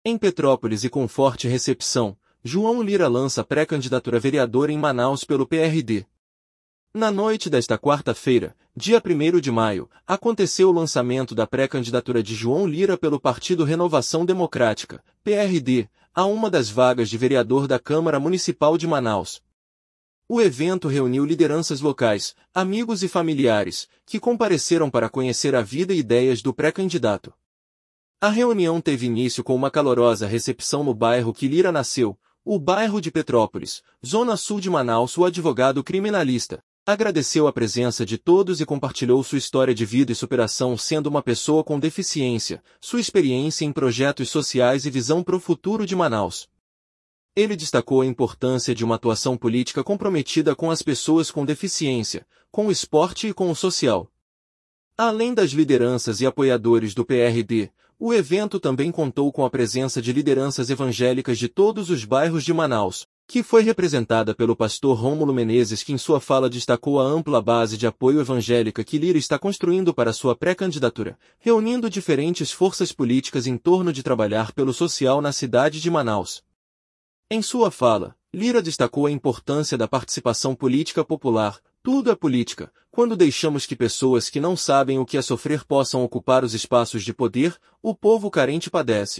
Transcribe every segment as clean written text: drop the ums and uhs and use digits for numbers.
Em Petrópolis e com forte recepção, João Lira lança pré-candidatura a vereador em Manaus pelo PRD. Na noite desta quarta-feira, dia 1º de maio, aconteceu o lançamento da pré-candidatura de João Lira pelo Partido Renovação Democrática, PRD, a uma das vagas de vereador da Câmara Municipal de Manaus. O evento reuniu lideranças locais, amigos e familiares, que compareceram para conhecer a vida e ideias do pré-candidato. A reunião teve início com uma calorosa recepção no bairro que Lira nasceu, o bairro de Petrópolis, zona sul de Manaus. O advogado criminalista agradeceu a presença de todos e compartilhou sua história de vida e superação sendo uma pessoa com deficiência, sua experiência em projetos sociais e visão para o futuro de Manaus. Ele destacou a importância de uma atuação política comprometida com as pessoas com deficiência, com o esporte e com o social. Além das lideranças e apoiadores do PRD, o evento também contou com a presença de lideranças evangélicas de todos os bairros de Manaus, que foi representada pelo pastor Rômulo Menezes, que em sua fala destacou a ampla base de apoio evangélica que Lira está construindo para sua pré-candidatura, reunindo diferentes forças políticas em torno de trabalhar pelo social na cidade de Manaus. Em sua fala, Lira destacou a importância da participação política popular. Tudo é política, quando deixamos que pessoas que não sabem o que é sofrer possam ocupar os espaços de poder, o povo carente padece.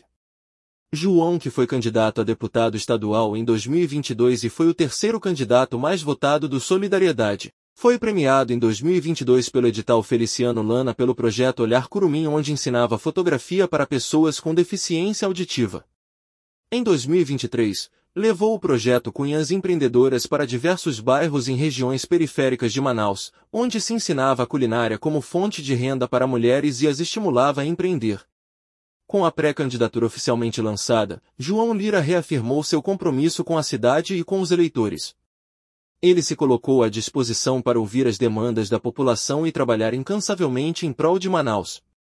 João, que foi candidato a deputado estadual em 2022 e foi o terceiro candidato mais votado do Solidariedade, foi premiado em 2022 pelo edital Feliciano Lana pelo projeto Olhar Curumim, onde ensinava fotografia para pessoas com deficiência auditiva. Em 2023, levou o projeto Cunhas Empreendedoras para diversos bairros em regiões periféricas de Manaus, onde se ensinava a culinária como fonte de renda para mulheres e as estimulava a empreender. Com a pré-candidatura oficialmente lançada, João Lira reafirmou seu compromisso com a cidade e com os eleitores. Ele se colocou à disposição para ouvir as demandas da população e trabalhar incansavelmente em prol de Manaus.